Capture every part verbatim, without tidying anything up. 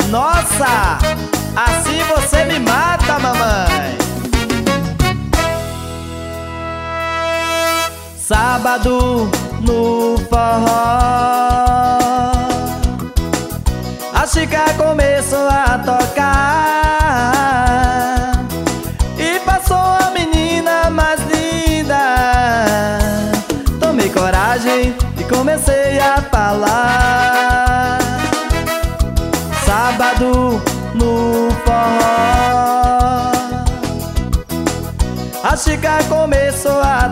Nossa, assim você me mata, mamãe. Sábado no forró, a Chica começou a tocar e passou a menina mais linda. Tomei coragem e comecei a falar. Sábado no forró, a Chica começou a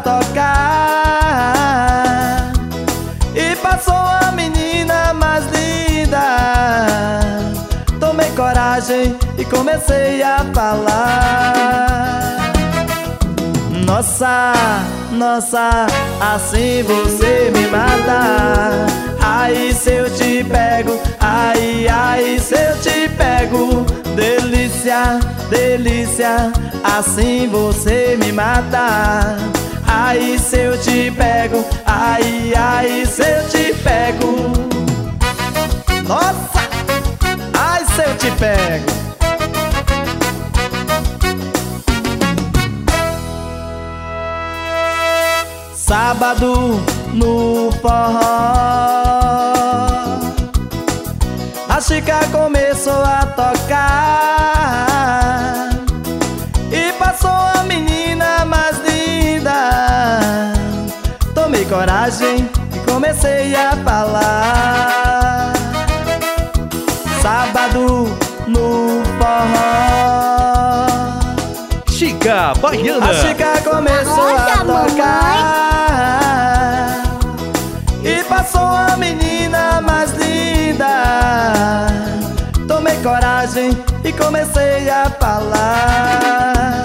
tocar e passou a menina mais linda. Tomei coragem e comecei a falar. Nossa, nossa, assim você me mata. Ai, se eu te pego, ai, ai, se eu te pego. Delícia, delícia, assim você me mata. Ai, se eu te pego, ai, ai, se eu te pego. Nossa, ai, se eu te pego. Sábado no forró, a Chica começou a tocar e passou a menina mais linda. Tomei coragem e comecei a falar. Sábado no forró, Chica Baiana. a Chica começou Nossa, a tocar e passou a menina mais linda. Tomei coragem e comecei a falar.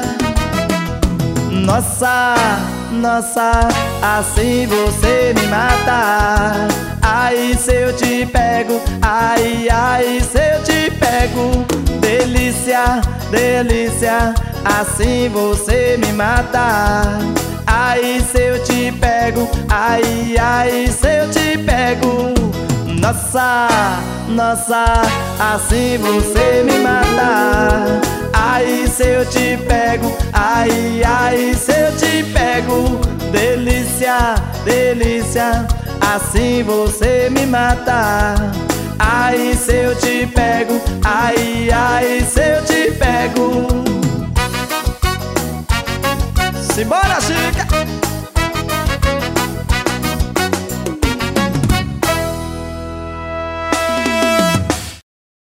Nossa, nossa, assim você me mata. Ai, se eu te pego, ai, ai, se eu te pego. Delícia, delícia, assim você me mata. Ai, se eu te pego, ai, ai, se eu te pego. Nossa, nossa, assim você me mata. Ai, se eu te pego, ai, ai, se eu te pego. Delícia, delícia, assim você me mata. Ai, se eu te pego, ai, ai, se eu te pego. Simbora, Chica!